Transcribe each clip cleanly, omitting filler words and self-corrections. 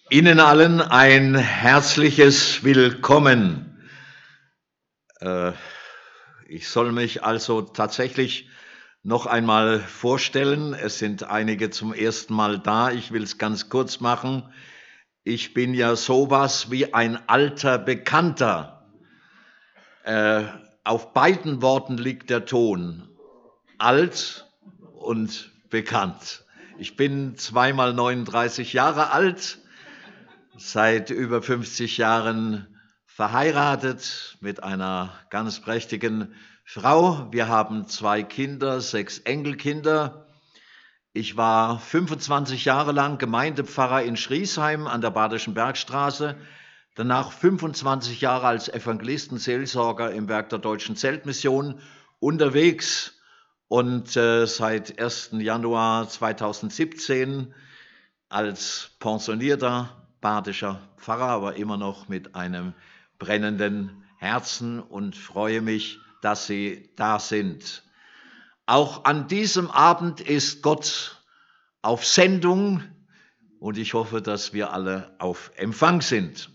Ihnen allen ein herzliches Willkommen. Ich soll mich also tatsächlich noch einmal vorstellen. Es sind einige zum ersten Mal da. Ich will es ganz kurz machen. Ich bin ja sowas wie ein alter Bekannter. Auf beiden Worten liegt der Ton. Alt und bekannt. Ich bin zweimal 39 Jahre alt. Seit über 50 Jahren verheiratet mit einer ganz prächtigen Frau. Wir haben 2 Kinder, 6 Enkelkinder. Ich war 25 Jahre lang Gemeindepfarrer in Schriesheim an der Badischen Bergstraße, danach 25 Jahre als Evangelistenseelsorger im Werk der Deutschen Zeltmission unterwegs und seit 1. Januar 2017 als pensionierter badischer Pfarrer, aber immer noch mit einem brennenden Herzen und freue mich, dass Sie da sind. Auch an diesem Abend ist Gott auf Sendung und ich hoffe, dass wir alle auf Empfang sind.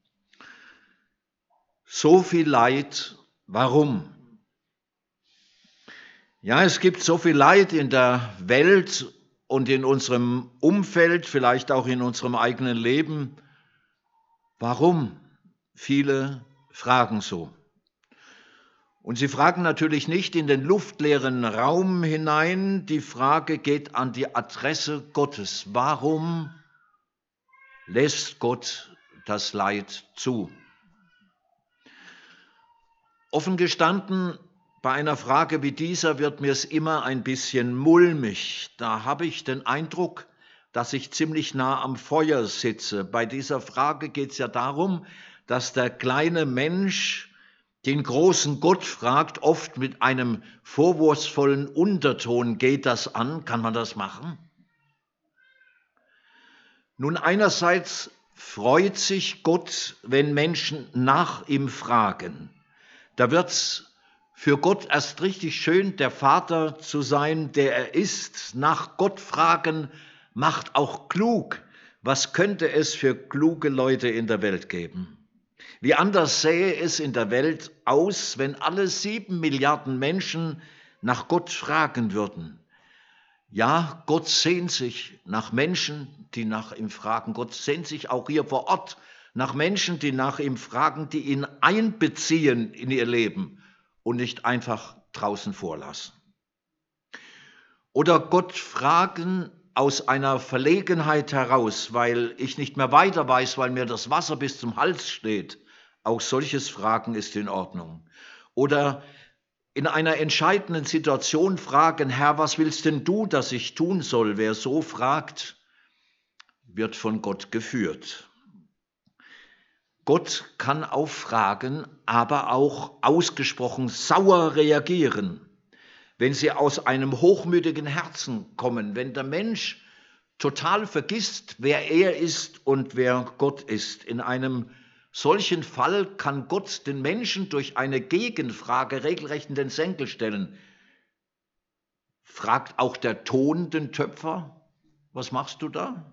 So viel Leid, warum? Ja, es gibt so viel Leid in der Welt und in unserem Umfeld, vielleicht auch in unserem eigenen Leben. Warum? Viele fragen so. Und sie fragen natürlich nicht in den luftleeren Raum hinein. Die Frage geht an die Adresse Gottes. Warum lässt Gott das Leid zu? Offen gestanden, bei einer Frage wie dieser wird mir es immer ein bisschen mulmig. Da habe ich den Eindruck, dass ich ziemlich nah am Feuer sitze. Bei dieser Frage geht es ja darum, dass der kleine Mensch den großen Gott fragt, oft mit einem vorwurfsvollen Unterton. Geht das an? Kann man das machen? Nun, einerseits freut sich Gott, wenn Menschen nach ihm fragen. Da wird's für Gott erst richtig schön, der Vater zu sein, der er ist. Nach Gott fragen macht auch klug. Was könnte es für kluge Leute in der Welt geben? Wie anders sähe es in der Welt aus, wenn alle 7 Milliarden Menschen nach Gott fragen würden? Ja, Gott sehnt sich nach Menschen, die nach ihm fragen. Gott sehnt sich auch hier vor Ort nach Menschen, die nach ihm fragen, die ihn einbeziehen in ihr Leben und nicht einfach draußen vorlassen. Oder Gott fragen aus einer Verlegenheit heraus, weil ich nicht mehr weiter weiß, weil mir das Wasser bis zum Hals steht. Auch solches Fragen ist in Ordnung. Oder in einer entscheidenden Situation fragen, Herr, was willst denn du, dass ich tun soll? Wer so fragt, wird von Gott geführt. Gott kann auf Fragen aber auch ausgesprochen sauer reagieren, wenn sie aus einem hochmütigen Herzen kommen, wenn der Mensch total vergisst, wer er ist und wer Gott ist. In einem solchen Fall kann Gott den Menschen durch eine Gegenfrage regelrecht in den Senkel stellen. Fragt auch der Ton den Töpfer, was machst du da?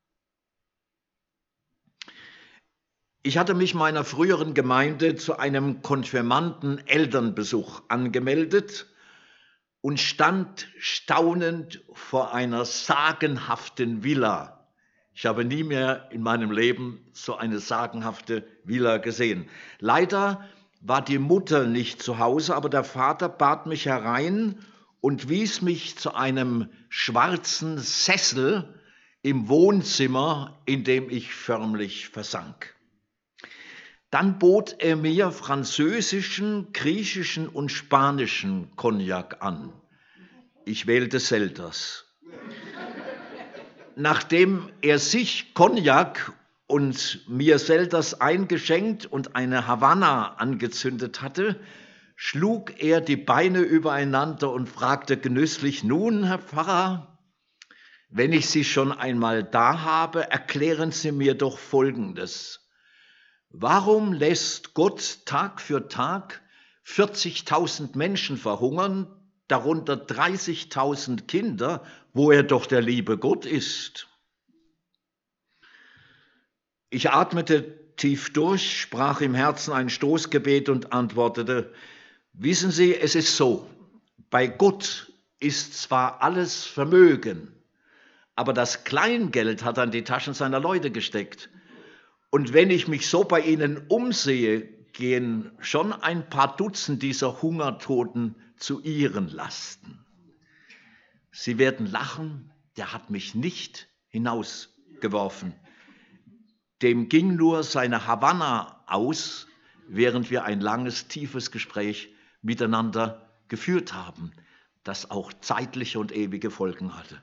Ich hatte mich meiner früheren Gemeinde zu einem Konfirmanden-Elternbesuch angemeldet und stand staunend vor einer sagenhaften Villa. Ich habe nie mehr in meinem Leben so eine sagenhafte Villa gesehen. Leider war die Mutter nicht zu Hause, aber der Vater bat mich herein und wies mich zu einem schwarzen Sessel im Wohnzimmer, in dem ich förmlich versank. Dann bot er mir französischen, griechischen und spanischen Cognac an. Ich wählte Selters. Nachdem er sich Cognac und mir Selters eingeschenkt und eine Havanna angezündet hatte, schlug er die Beine übereinander und fragte genüsslich, nun, Herr Pfarrer, wenn ich Sie schon einmal da habe, erklären Sie mir doch Folgendes. Warum lässt Gott Tag für Tag 40.000 Menschen verhungern, darunter 30.000 Kinder, wo er doch der liebe Gott ist? Ich atmete tief durch, sprach im Herzen ein Stoßgebet und antwortete: Wissen Sie, es ist so, bei Gott ist zwar alles Vermögen, aber das Kleingeld hat er in die Taschen seiner Leute gesteckt. Und wenn ich mich so bei Ihnen umsehe, gehen schon ein paar Dutzend dieser Hungertoten zu Ihren Lasten. Sie werden lachen, der hat mich nicht hinausgeworfen. Dem ging nur seine Havanna aus, während wir ein langes, tiefes Gespräch miteinander geführt haben, das auch zeitliche und ewige Folgen hatte.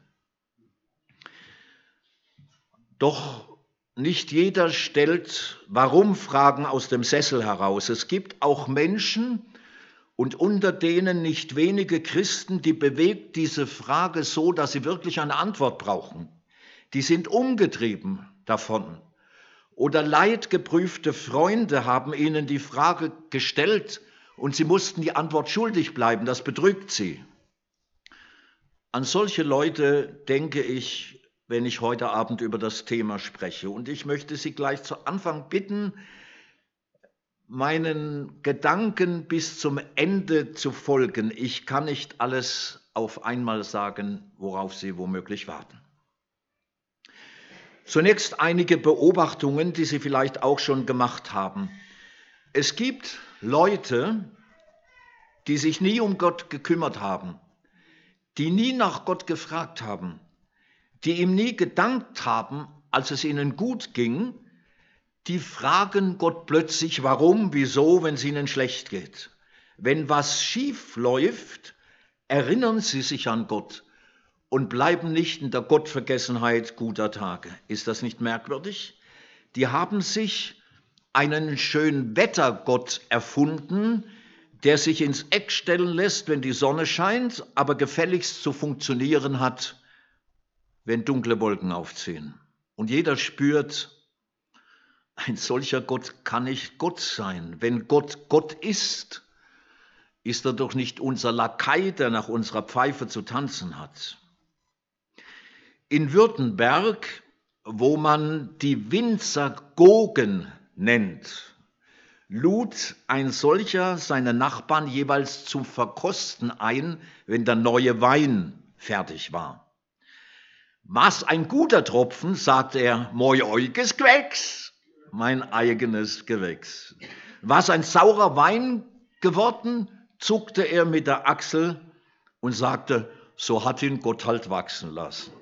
Doch nicht jeder stellt Warum-Fragen aus dem Sessel heraus. Es gibt auch Menschen, und unter denen nicht wenige Christen, die bewegt diese Frage so, dass sie wirklich eine Antwort brauchen. Die sind umgetrieben davon. Oder leidgeprüfte Freunde haben ihnen die Frage gestellt und sie mussten die Antwort schuldig bleiben. Das bedrückt sie. An solche Leute denke ich, wenn ich heute Abend über das Thema spreche. Und ich möchte Sie gleich zu Anfang bitten, meinen Gedanken bis zum Ende zu folgen. Ich kann nicht alles auf einmal sagen, worauf Sie womöglich warten. Zunächst einige Beobachtungen, die Sie vielleicht auch schon gemacht haben. Es gibt Leute, die sich nie um Gott gekümmert haben, die nie nach Gott gefragt haben, die ihm nie gedankt haben, als es ihnen gut ging, die fragen Gott plötzlich, warum, wieso, wenn es ihnen schlecht geht. Wenn was schief läuft, erinnern sie sich an Gott und bleiben nicht in der Gottvergessenheit guter Tage. Ist das nicht merkwürdig? Die haben sich einen Schönwettergott erfunden, der sich ins Eck stellen lässt, wenn die Sonne scheint, aber gefälligst zu funktionieren hat, wenn dunkle Wolken aufziehen. Und jeder spürt, ein solcher Gott kann nicht Gott sein. Wenn Gott Gott ist, ist er doch nicht unser Lakai, der nach unserer Pfeife zu tanzen hat. In Württemberg, wo man die Winzergogen nennt, lud ein solcher seine Nachbarn jeweils zum Verkosten ein, wenn der neue Wein fertig war. Was ein guter Tropfen, sagte er, moi euges Gewächs, mein eigenes Gewächs. Was ein saurer Wein geworden, zuckte er mit der Achsel und sagte, so hat ihn Gott halt wachsen lassen.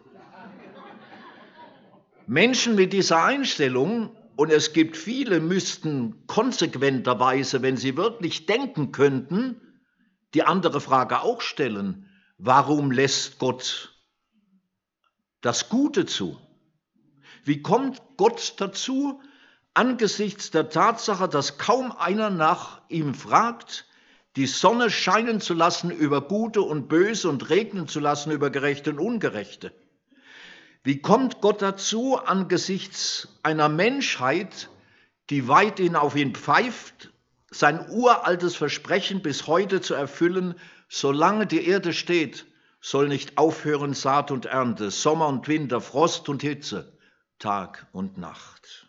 Menschen mit dieser Einstellung, und es gibt viele, müssten konsequenterweise, wenn sie wirklich denken könnten, die andere Frage auch stellen, warum lässt Gott das Gute zu? Wie kommt Gott dazu, angesichts der Tatsache, dass kaum einer nach ihm fragt, die Sonne scheinen zu lassen über Gute und Böse und regnen zu lassen über Gerechte und Ungerechte? Wie kommt Gott dazu, angesichts einer Menschheit, die weithin auf ihn pfeift, sein uraltes Versprechen bis heute zu erfüllen, solange die Erde steht, soll nicht aufhören Saat und Ernte, Sommer und Winter, Frost und Hitze, Tag und Nacht.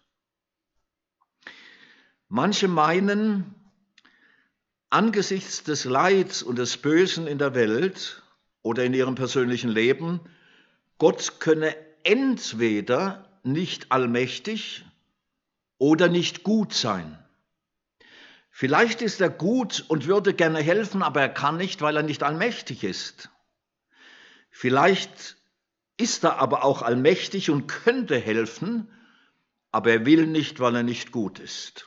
Manche meinen, angesichts des Leids und des Bösen in der Welt oder in ihrem persönlichen Leben, Gott könne entweder nicht allmächtig oder nicht gut sein. Vielleicht ist er gut und würde gerne helfen, aber er kann nicht, weil er nicht allmächtig ist. Vielleicht ist er aber auch allmächtig und könnte helfen, aber er will nicht, weil er nicht gut ist.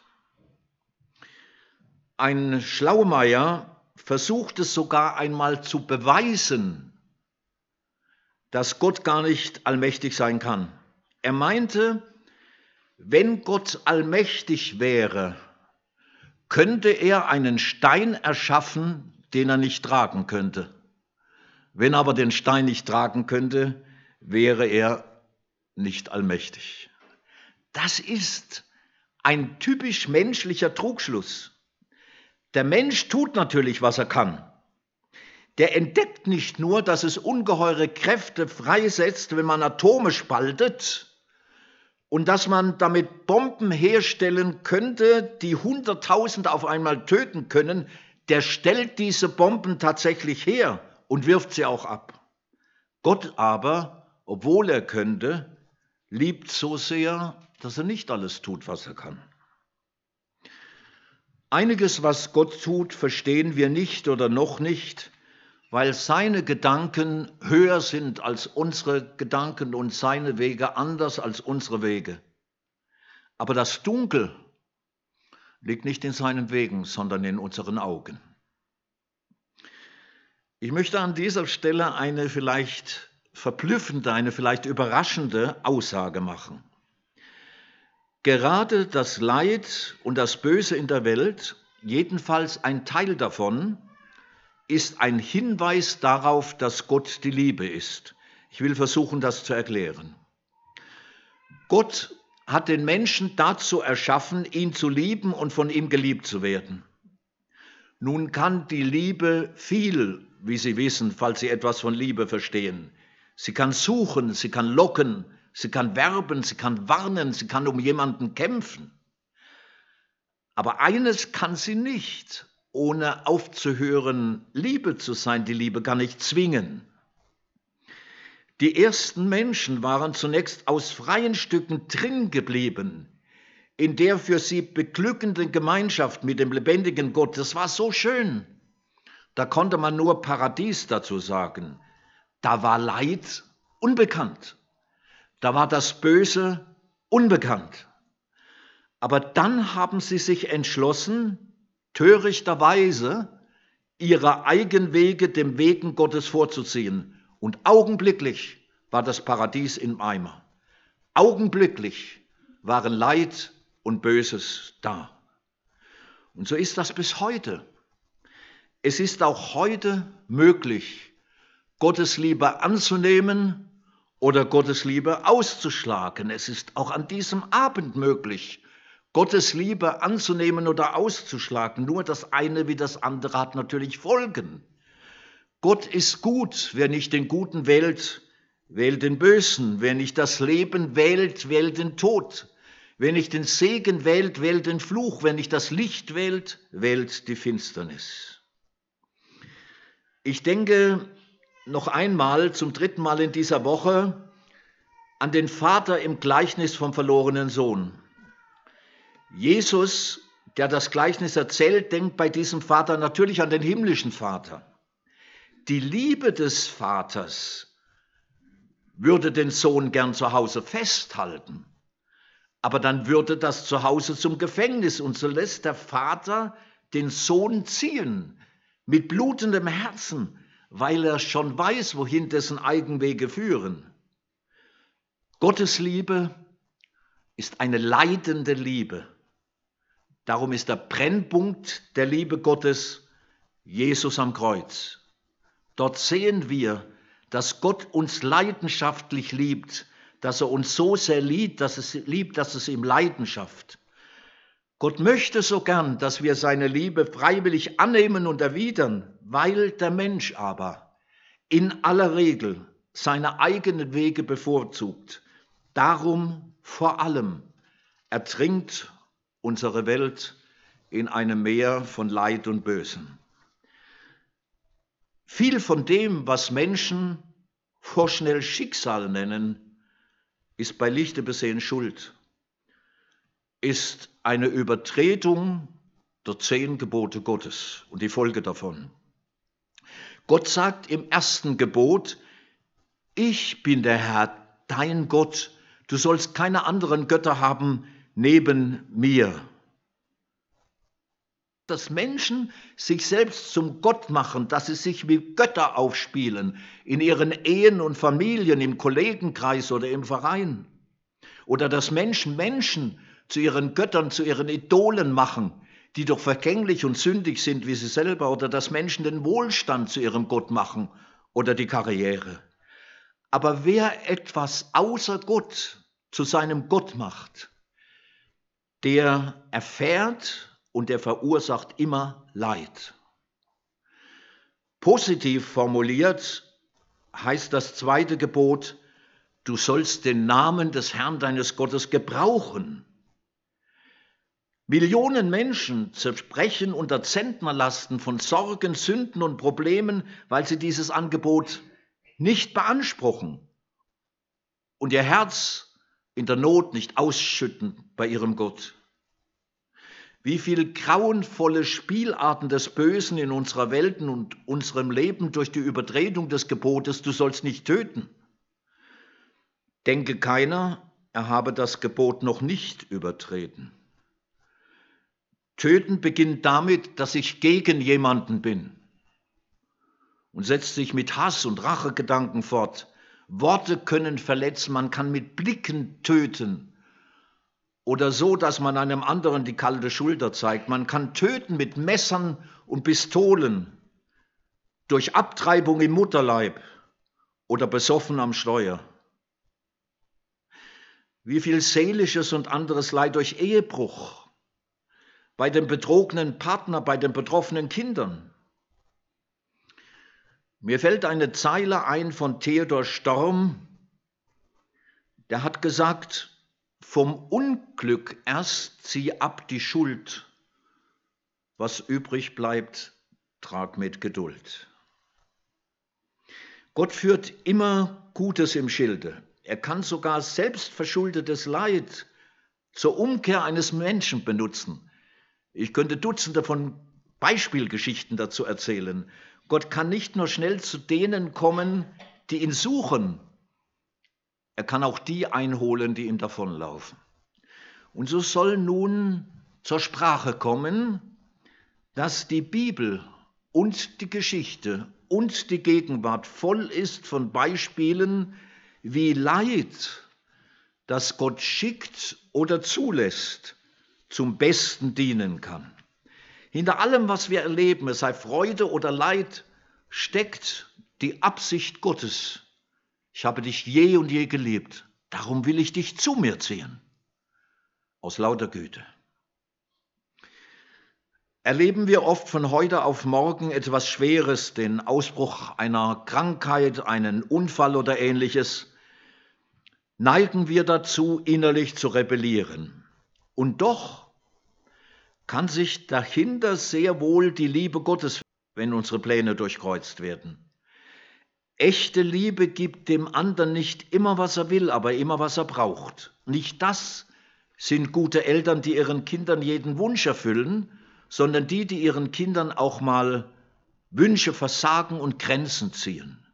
Ein Schlaumeier versucht es sogar einmal zu beweisen, dass Gott gar nicht allmächtig sein kann. Er meinte, wenn Gott allmächtig wäre, könnte er einen Stein erschaffen, den er nicht tragen könnte. Wenn er aber den Stein nicht tragen könnte, wäre er nicht allmächtig. Das ist ein typisch menschlicher Trugschluss. Der Mensch tut natürlich, was er kann. Der entdeckt nicht nur, dass es ungeheure Kräfte freisetzt, wenn man Atome spaltet und dass man damit Bomben herstellen könnte, die 100.000 auf einmal töten können, der stellt diese Bomben tatsächlich her und wirft sie auch ab. Gott aber, obwohl er könnte, liebt so sehr, dass er nicht alles tut, was er kann. Einiges, was Gott tut, verstehen wir nicht oder noch nicht, weil seine Gedanken höher sind als unsere Gedanken und seine Wege anders als unsere Wege. Aber das Dunkel liegt nicht in seinen Wegen, sondern in unseren Augen. Ich möchte an dieser Stelle eine vielleicht verblüffende, eine vielleicht überraschende Aussage machen. Gerade das Leid und das Böse in der Welt, jedenfalls ein Teil davon, ist ein Hinweis darauf, dass Gott die Liebe ist. Ich will versuchen, das zu erklären. Gott hat den Menschen dazu erschaffen, ihn zu lieben und von ihm geliebt zu werden. Nun kann die Liebe viel, wie Sie wissen, falls Sie etwas von Liebe verstehen. Sie kann suchen, sie kann locken, sie kann werben, sie kann warnen, sie kann um jemanden kämpfen. Aber eines kann sie nicht, ohne aufzuhören, Liebe zu sein. Die Liebe kann nicht zwingen. Die ersten Menschen waren zunächst aus freien Stücken drin geblieben, in der für sie beglückenden Gemeinschaft mit dem lebendigen Gott. Das war so schön. Da konnte man nur Paradies dazu sagen. Da war Leid unbekannt. Da war das Böse unbekannt. Aber dann haben sie sich entschlossen, törichterweise ihre Eigenwege dem Wegen Gottes vorzuziehen. Und augenblicklich war das Paradies im Eimer. Augenblicklich waren Leid und Böses da. Und so ist das bis heute. Es ist auch heute möglich, Gottes Liebe anzunehmen oder Gottes Liebe auszuschlagen. Es ist auch an diesem Abend möglich, Gottes Liebe anzunehmen oder auszuschlagen. Nur das eine wie das andere hat natürlich Folgen. Gott ist gut. Wer nicht den Guten wählt, wählt den Bösen. Wer nicht das Leben wählt, wählt den Tod. Wer nicht den Segen wählt, wählt den Fluch. Wer nicht das Licht wählt, wählt die Finsternis. Ich denke noch einmal, zum 3. Mal in dieser Woche, an den Vater im Gleichnis vom verlorenen Sohn. Jesus, der das Gleichnis erzählt, denkt bei diesem Vater natürlich an den himmlischen Vater. Die Liebe des Vaters würde den Sohn gern zu Hause festhalten, aber dann würde das Zuhause zum Gefängnis und so lässt der Vater den Sohn ziehen mit blutendem Herzen, weil er schon weiß, wohin dessen Eigenwege führen. Gottes Liebe ist eine leidende Liebe. Darum ist der Brennpunkt der Liebe Gottes Jesus am Kreuz. Dort sehen wir, dass Gott uns leidenschaftlich liebt, dass er uns so sehr liebt, dass es ihm Leidenschaft. Gott möchte so gern, dass wir seine Liebe freiwillig annehmen und erwidern, weil der Mensch aber in aller Regel seine eigenen Wege bevorzugt. Darum vor allem ertrinkt unsere Welt in einem Meer von Leid und Bösen. Viel von dem, was Menschen vorschnell Schicksal nennen, ist bei Lichte besehen Schuld, ist eine Übertretung der 10 Gebote Gottes und die Folge davon. Gott sagt im 1. Gebot, ich bin der Herr, dein Gott, du sollst keine anderen Götter haben neben mir. Dass Menschen sich selbst zum Gott machen, dass sie sich wie Götter aufspielen, in ihren Ehen und Familien, im Kollegenkreis oder im Verein. Oder dass Menschen zu ihren Göttern, zu ihren Idolen machen, die doch vergänglich und sündig sind wie sie selber. Oder dass Menschen den Wohlstand zu ihrem Gott machen oder die Karriere. Aber wer etwas außer Gott zu seinem Gott macht, der erfährt und der verursacht immer Leid. Positiv formuliert heißt das 2. Gebot, Du sollst den Namen des Herrn deines Gottes gebrauchen. Millionen Menschen zerbrechen unter Zentnerlasten von Sorgen, Sünden und Problemen, weil sie dieses Angebot nicht beanspruchen und ihr Herz in der Not nicht ausschütten bei ihrem Gott. Wie viel grauenvolle Spielarten des Bösen in unserer Welt und unserem Leben durch die Übertretung des Gebotes, du sollst nicht töten. Denke keiner, er habe das Gebot noch nicht übertreten. Töten beginnt damit, dass ich gegen jemanden bin und setzt sich mit Hass und Rachegedanken fort. Worte können verletzen, man kann mit Blicken töten oder so, dass man einem anderen die kalte Schulter zeigt. Man kann töten mit Messern und Pistolen, durch Abtreibung im Mutterleib oder besoffen am Steuer. Wie viel seelisches und anderes Leid durch Ehebruch, bei dem betrogenen Partner, bei den betroffenen Kindern. Mir fällt eine Zeile ein von Theodor Storm, der hat gesagt, vom Unglück erst zieh ab die Schuld, was übrig bleibt, trag mit Geduld. Gott führt immer Gutes im Schilde. Er kann sogar selbstverschuldetes Leid zur Umkehr eines Menschen benutzen. Ich könnte Dutzende von Beispielgeschichten dazu erzählen. Gott kann nicht nur schnell zu denen kommen, die ihn suchen. Er kann auch die einholen, die ihm davonlaufen. Und so soll nun zur Sprache kommen, dass die Bibel und die Geschichte und die Gegenwart voll ist von Beispielen, wie Leid, das Gott schickt oder zulässt, zum Besten dienen kann. Hinter allem, was wir erleben, es sei Freude oder Leid, steckt die Absicht Gottes. Ich habe dich je und je geliebt, darum will ich dich zu mir ziehen. Aus lauter Güte. Erleben wir oft von heute auf morgen etwas Schweres, den Ausbruch einer Krankheit, einen Unfall oder Ähnliches, neigen wir dazu, innerlich zu rebellieren. Und doch kann sich dahinter sehr wohl die Liebe Gottes, wenn unsere Pläne durchkreuzt werden. Echte Liebe gibt dem anderen nicht immer, was er will, aber immer, was er braucht. Nicht das sind gute Eltern, die ihren Kindern jeden Wunsch erfüllen, sondern die ihren Kindern auch mal Wünsche versagen und Grenzen ziehen.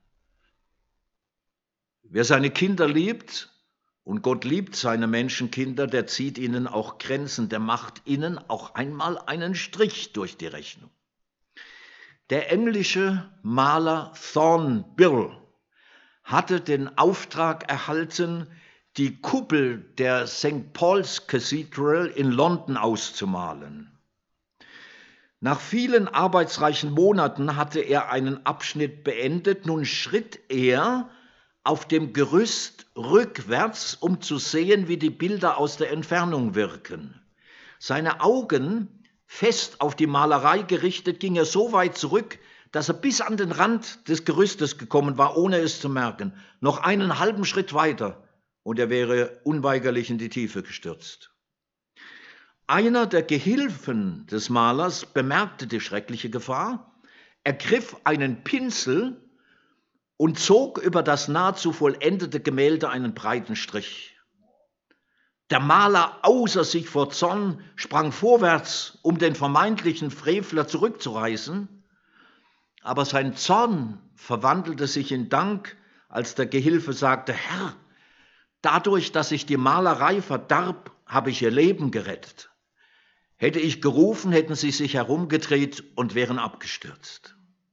Wer seine Kinder liebt, und Gott liebt seine Menschenkinder, der zieht ihnen auch Grenzen, der macht ihnen auch einmal einen Strich durch die Rechnung. Der englische Maler Thornbill hatte den Auftrag erhalten, die Kuppel der St. Paul's Cathedral in London auszumalen. Nach vielen arbeitsreichen Monaten hatte er einen Abschnitt beendet. Nun schritt er auf dem Gerüst rückwärts, um zu sehen, wie die Bilder aus der Entfernung wirken. Seine Augen fest auf die Malerei gerichtet, ging er so weit zurück, dass er bis an den Rand des Gerüstes gekommen war, ohne es zu merken. Noch einen halben Schritt weiter und er wäre unweigerlich in die Tiefe gestürzt. Einer der Gehilfen des Malers bemerkte die schreckliche Gefahr, ergriff einen Pinsel und zog über das nahezu vollendete Gemälde einen breiten Strich. Der Maler, außer sich vor Zorn, sprang vorwärts, um den vermeintlichen Frevler zurückzureißen, aber sein Zorn verwandelte sich in Dank, als der Gehilfe sagte: Herr, dadurch, dass ich die Malerei verdarb, habe ich ihr Leben gerettet. Hätte ich gerufen, hätten sie sich herumgedreht und wären abgestürzt.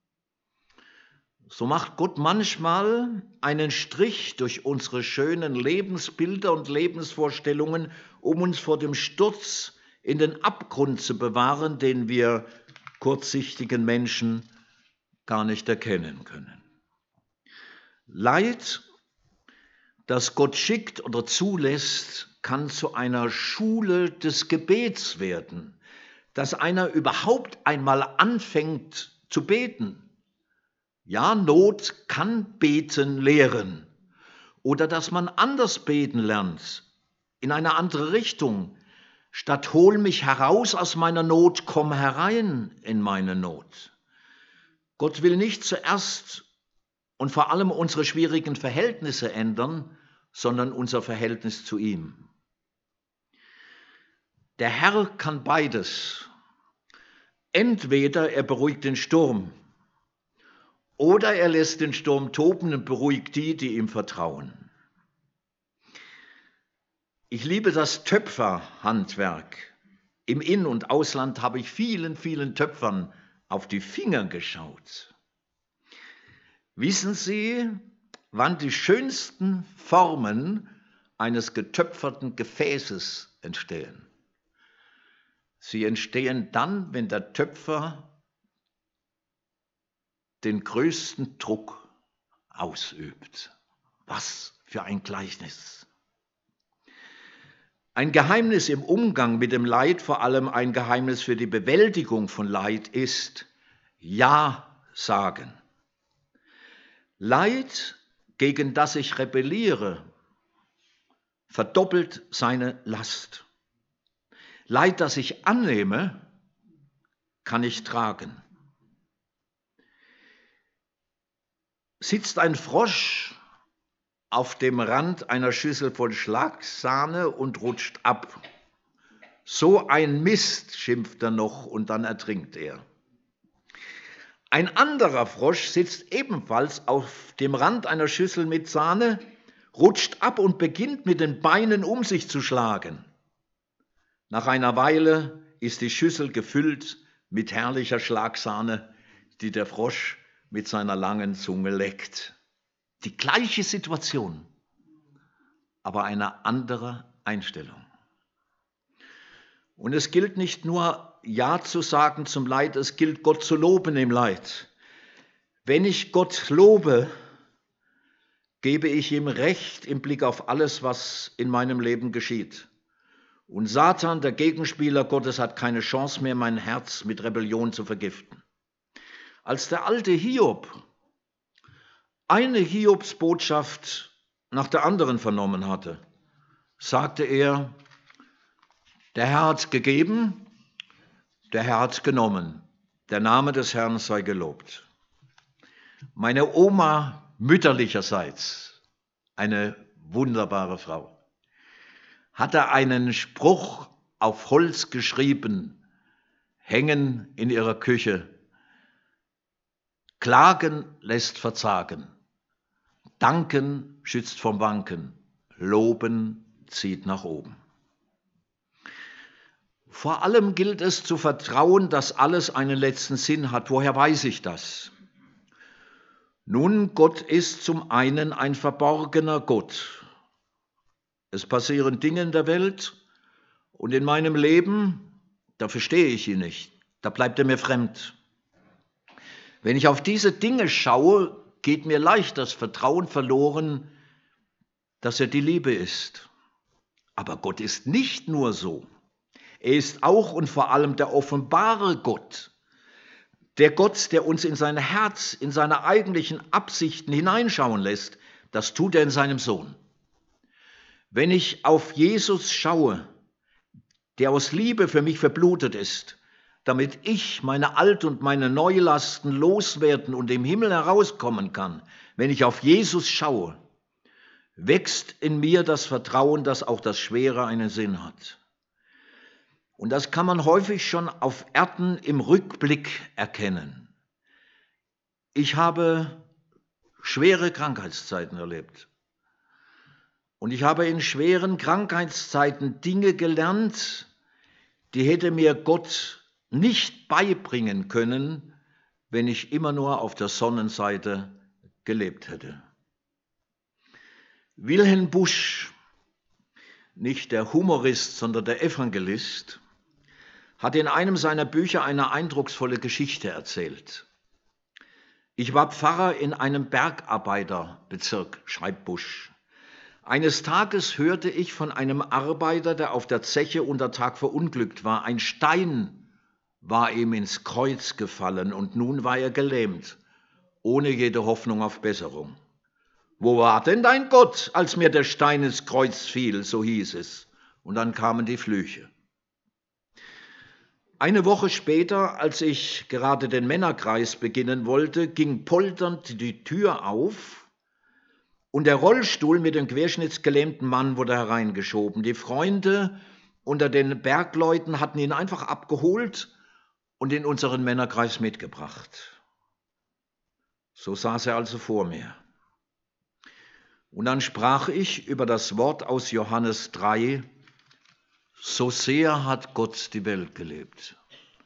So macht Gott manchmal einen Strich durch unsere schönen Lebensbilder und Lebensvorstellungen, um uns vor dem Sturz in den Abgrund zu bewahren, den wir kurzsichtigen Menschen gar nicht erkennen können. Leid, das Gott schickt oder zulässt, kann zu einer Schule des Gebets werden, dass einer überhaupt einmal anfängt zu beten. Ja, Not kann Beten lehren. Oder dass man anders beten lernt, in eine andere Richtung. Statt hol mich heraus aus meiner Not, komm herein in meine Not. Gott will nicht zuerst und vor allem unsere schwierigen Verhältnisse ändern, sondern unser Verhältnis zu ihm. Der Herr kann beides. Entweder er beruhigt den Sturm oder er lässt den Sturm toben und beruhigt die, die ihm vertrauen. Ich liebe das Töpferhandwerk. Im In- und Ausland habe ich vielen, vielen Töpfern auf die Finger geschaut. Wissen Sie, wann die schönsten Formen eines getöpferten Gefäßes entstehen? Sie entstehen dann, wenn der Töpfer den größten Druck ausübt. Was für ein Gleichnis! Ein Geheimnis im Umgang mit dem Leid, vor allem ein Geheimnis für die Bewältigung von Leid, ist Ja sagen. Leid, gegen das ich rebelliere, verdoppelt seine Last. Leid, das ich annehme, kann ich tragen. Sitzt ein Frosch auf dem Rand einer Schüssel voll Schlagsahne und rutscht ab. So ein Mist, schimpft er noch, und dann ertrinkt er. Ein anderer Frosch sitzt ebenfalls auf dem Rand einer Schüssel mit Sahne, rutscht ab und beginnt mit den Beinen um sich zu schlagen. Nach einer Weile ist die Schüssel gefüllt mit herrlicher Schlagsahne, die der Frosch mit seiner langen Zunge leckt. Die gleiche Situation, aber eine andere Einstellung. Und es gilt nicht nur Ja zu sagen zum Leid, es gilt Gott zu loben im Leid. Wenn ich Gott lobe, gebe ich ihm Recht im Blick auf alles, was in meinem Leben geschieht. Und Satan, der Gegenspieler Gottes, hat keine Chance mehr, mein Herz mit Rebellion zu vergiften. Als der alte Hiob eine Hiobsbotschaft nach der anderen vernommen hatte, sagte er: Der Herr hat gegeben, der Herr hat genommen. Der Name des Herrn sei gelobt. Meine Oma mütterlicherseits, eine wunderbare Frau, hatte einen Spruch auf Holz geschrieben, hängen in ihrer Küche: Klagen lässt verzagen, danken schützt vom Wanken, loben zieht nach oben. Vor allem gilt es zu vertrauen, dass alles einen letzten Sinn hat. Woher weiß ich das? Nun, Gott ist zum einen ein verborgener Gott. Es passieren Dinge in der Welt und in meinem Leben, da verstehe ich ihn nicht, da bleibt er mir fremd. Wenn ich auf diese Dinge schaue, geht mir leicht das Vertrauen verloren, dass er die Liebe ist. Aber Gott ist nicht nur so. Er ist auch und vor allem der offenbare Gott. Der Gott, der uns in sein Herz, in seine eigentlichen Absichten hineinschauen lässt, das tut er in seinem Sohn. Wenn ich auf Jesus schaue, der aus Liebe für mich verblutet ist, damit ich meine Alt- und meine Neulasten loswerden und im Himmel herauskommen kann, wenn ich auf Jesus schaue, wächst in mir das Vertrauen, dass auch das Schwere einen Sinn hat. Und das kann man häufig schon auf Erden im Rückblick erkennen. Ich habe schwere Krankheitszeiten erlebt. Und ich habe in schweren Krankheitszeiten Dinge gelernt, die hätte mir Gott nicht beibringen können, wenn ich immer nur auf der Sonnenseite gelebt hätte. Wilhelm Busch, nicht der Humorist, sondern der Evangelist, hat in einem seiner Bücher eine eindrucksvolle Geschichte erzählt. Ich war Pfarrer in einem Bergarbeiterbezirk, schreibt Busch. Eines Tages hörte ich von einem Arbeiter, der auf der Zeche unter Tag verunglückt war. Ein Stein war ihm ins Kreuz gefallen und nun war er gelähmt, ohne jede Hoffnung auf Besserung. Wo war denn dein Gott, als mir der Stein ins Kreuz fiel, so hieß es. Und dann kamen die Flüche. Eine Woche später, als ich gerade den Männerkreis beginnen wollte, ging polternd die Tür auf und der Rollstuhl mit dem querschnittsgelähmten Mann wurde hereingeschoben. Die Freunde unter den Bergleuten hatten ihn einfach abgeholt und in unseren Männerkreis mitgebracht. So saß er also vor mir. Und dann sprach ich über das Wort aus Johannes 3, so sehr hat Gott die Welt geliebt.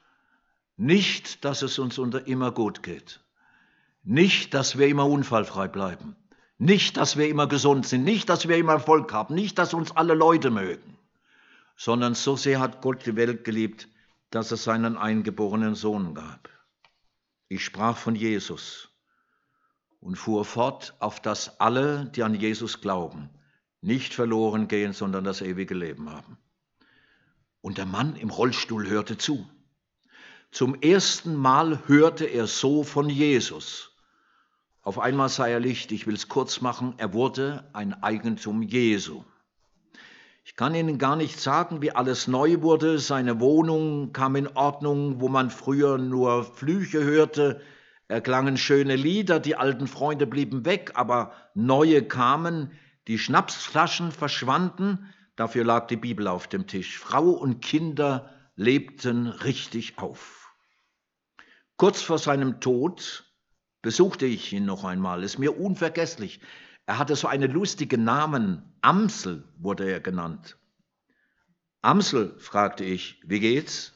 Nicht, dass es uns immer gut geht. Nicht, dass wir immer unfallfrei bleiben. Nicht, dass wir immer gesund sind. Nicht, dass wir immer Erfolg haben. Nicht, dass uns alle Leute mögen. Sondern so sehr hat Gott die Welt geliebt, dass es seinen eingeborenen Sohn gab. Ich sprach von Jesus und fuhr fort, auf dass alle, die an Jesus glauben, nicht verloren gehen, sondern das ewige Leben haben. Und der Mann im Rollstuhl hörte zu. Zum ersten Mal hörte er so von Jesus. Auf einmal sah er Licht, ich will es kurz machen, er wurde ein Eigentum Jesu. Ich kann Ihnen gar nicht sagen, wie alles neu wurde. Seine Wohnung kam in Ordnung, wo man früher nur Flüche hörte. Erklangen schöne Lieder, die alten Freunde blieben weg, aber neue kamen. Die Schnapsflaschen verschwanden, dafür lag die Bibel auf dem Tisch. Frau und Kinder lebten richtig auf. Kurz vor seinem Tod besuchte ich ihn noch einmal, ist mir unvergesslich. Er hatte so einen lustigen Namen, Amsel wurde er genannt. Amsel, fragte ich, wie geht's?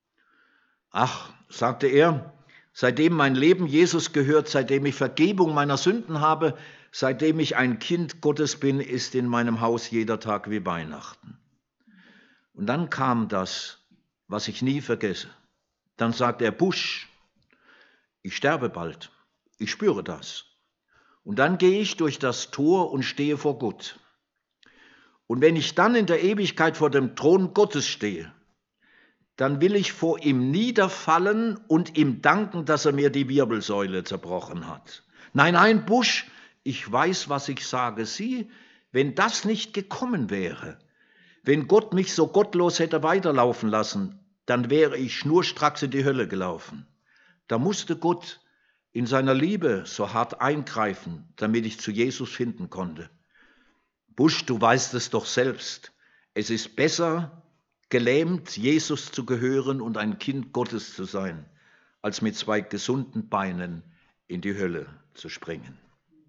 Ach, sagte er, seitdem mein Leben Jesus gehört, seitdem ich Vergebung meiner Sünden habe, seitdem ich ein Kind Gottes bin, ist in meinem Haus jeder Tag wie Weihnachten. Und dann kam das, was ich nie vergesse. Dann sagt er, Busch, ich sterbe bald, ich spüre das. Und dann gehe ich durch das Tor und stehe vor Gott. Und wenn ich dann in der Ewigkeit vor dem Thron Gottes stehe, dann will ich vor ihm niederfallen und ihm danken, dass er mir die Wirbelsäule zerbrochen hat. Nein, nein, Busch, ich weiß, was ich sage. Sieh, wenn das nicht gekommen wäre, wenn Gott mich so gottlos hätte weiterlaufen lassen, dann wäre ich schnurstracks in die Hölle gelaufen. Da musste Gott in seiner Liebe so hart eingreifen, damit ich zu Jesus finden konnte. Busch, du weißt es doch selbst. Es ist besser, gelähmt Jesus zu gehören und ein Kind Gottes zu sein, als mit 2 gesunden Beinen in die Hölle zu springen.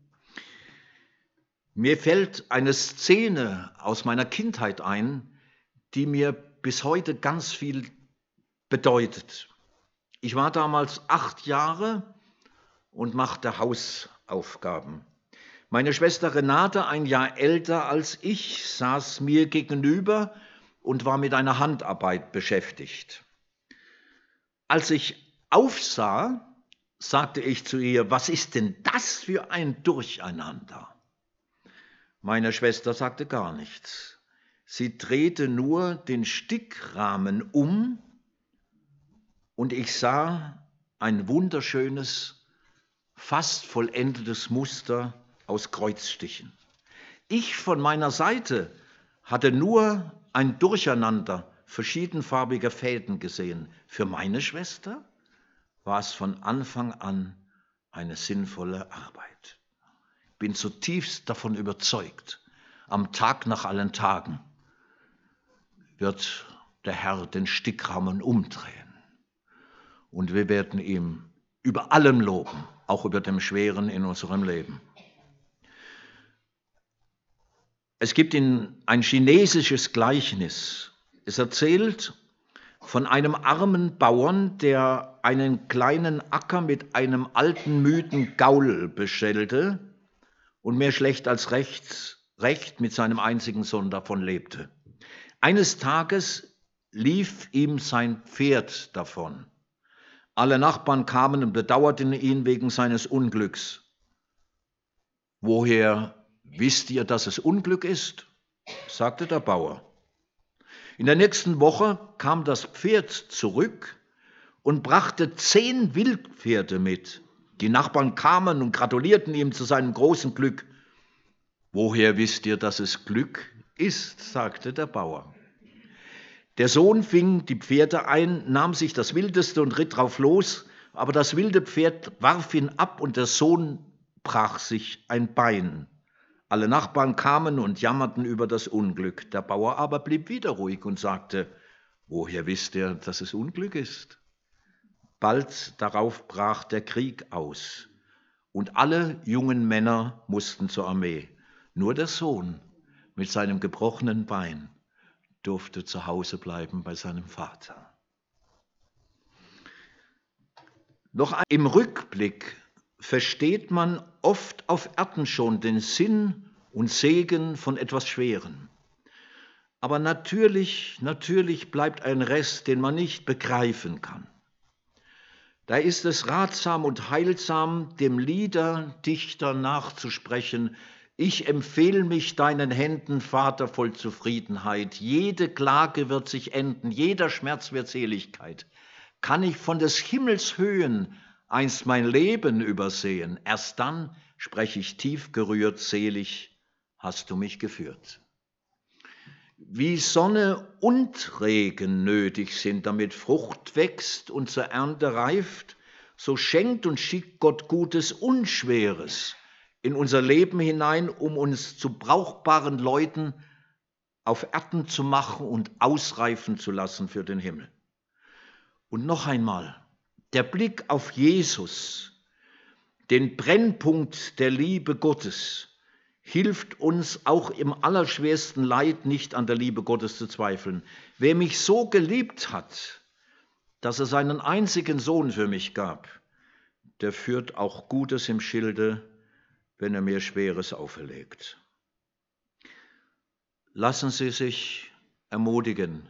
Mir fällt eine Szene aus meiner Kindheit ein, die mir bis heute ganz viel bedeutet. Ich war damals 8 Jahre und machte Hausaufgaben. Meine Schwester Renate, ein Jahr älter als ich, saß mir gegenüber und war mit einer Handarbeit beschäftigt. Als ich aufsah, sagte ich zu ihr, was ist denn das für ein Durcheinander? Meine Schwester sagte gar nichts. Sie drehte nur den Stickrahmen um und ich sah ein wunderschönes, fast vollendetes Muster aus Kreuzstichen. Ich von meiner Seite hatte nur ein Durcheinander verschiedenfarbiger Fäden gesehen. Für meine Schwester war es von Anfang an eine sinnvolle Arbeit. Ich bin zutiefst davon überzeugt, am Tag nach allen Tagen wird der Herr den Stickrahmen umdrehen. Und wir werden ihm über allem loben, auch über dem Schweren in unserem Leben. Es gibt ein chinesisches Gleichnis. Es erzählt von einem armen Bauern, der einen kleinen Acker mit einem alten, müden Gaul bestellte und mehr schlecht als recht mit seinem einzigen Sohn davon lebte. Eines Tages lief ihm sein Pferd davon. Alle Nachbarn kamen und bedauerten ihn wegen seines Unglücks. Woher wisst ihr, dass es Unglück ist? Sagte der Bauer. In der nächsten Woche kam das Pferd zurück und brachte 10 Wildpferde mit. Die Nachbarn kamen und gratulierten ihm zu seinem großen Glück. Woher wisst ihr, dass es Glück ist, sagte der Bauer. Der Sohn fing die Pferde ein, nahm sich das Wildeste und ritt drauf los, aber das wilde Pferd warf ihn ab und der Sohn brach sich ein Bein. Alle Nachbarn kamen und jammerten über das Unglück. Der Bauer aber blieb wieder ruhig und sagte, woher wisst ihr, dass es Unglück ist? Bald darauf brach der Krieg aus und alle jungen Männer mussten zur Armee. Nur der Sohn mit seinem gebrochenen Bein durfte zu Hause bleiben bei seinem Vater. Noch im Rückblick versteht man oft auf Erden schon den Sinn und Segen von etwas Schwerem. Aber natürlich bleibt ein Rest, den man nicht begreifen kann. Da ist es ratsam und heilsam, dem Liederdichter nachzusprechen, ich empfehle mich deinen Händen, Vater, voll Zufriedenheit. Jede Klage wird sich enden, jeder Schmerz wird Seligkeit. Kann ich von des Himmels Höhen einst mein Leben übersehen, erst dann spreche ich tief gerührt, selig hast du mich geführt. Wie Sonne und Regen nötig sind, damit Frucht wächst und zur Ernte reift, so schenkt und schickt Gott Gutes Unschweres in unser Leben hinein, um uns zu brauchbaren Leuten auf Erden zu machen und ausreifen zu lassen für den Himmel. Und noch einmal, der Blick auf Jesus, den Brennpunkt der Liebe Gottes, hilft uns auch im allerschwersten Leid nicht an der Liebe Gottes zu zweifeln. Wer mich so geliebt hat, dass er seinen einzigen Sohn für mich gab, der führt auch Gutes im Schilde, wenn er mir Schweres auferlegt. Lassen Sie sich ermutigen,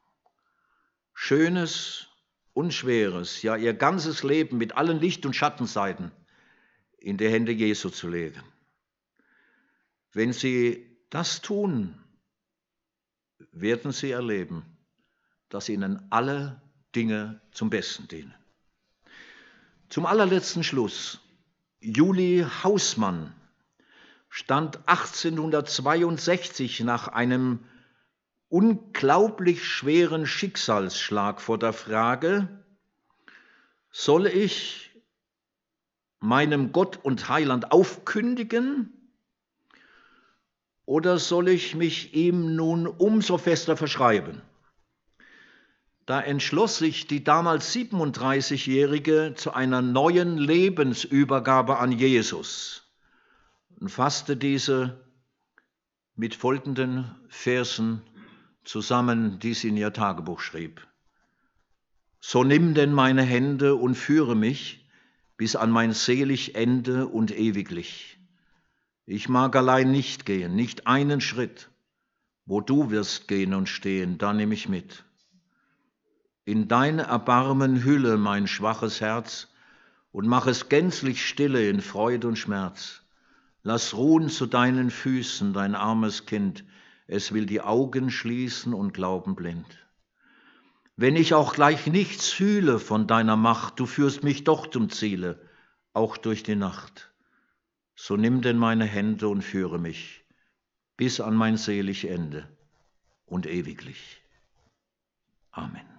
Schönes und Schweres, ja Ihr ganzes Leben mit allen Licht- und Schattenseiten in die Hände Jesu zu legen. Wenn Sie das tun, werden Sie erleben, dass Ihnen alle Dinge zum Besten dienen. Zum allerletzten Schluss. Julie Hausmann stand 1862 nach einem unglaublich schweren Schicksalsschlag vor der Frage, soll ich meinem Gott und Heiland aufkündigen oder soll ich mich ihm nun umso fester verschreiben? Da entschloss sich die damals 37-Jährige zu einer neuen Lebensübergabe an Jesus und fasste diese mit folgenden Versen zusammen, die sie in ihr Tagebuch schrieb. So nimm denn meine Hände und führe mich bis an mein selig Ende und ewiglich. Ich mag allein nicht gehen, nicht einen Schritt. Wo du wirst gehen und stehen, da nimm ich mit. In dein Erbarmen hülle mein schwaches Herz und mach es gänzlich stille in Freude und Schmerz. Lass ruhen zu deinen Füßen dein armes Kind, es will die Augen schließen und glauben blind. Wenn ich auch gleich nichts fühle von deiner Macht, du führst mich doch zum Ziele, auch durch die Nacht. So nimm denn meine Hände und führe mich bis an mein selig Ende und ewiglich. Amen.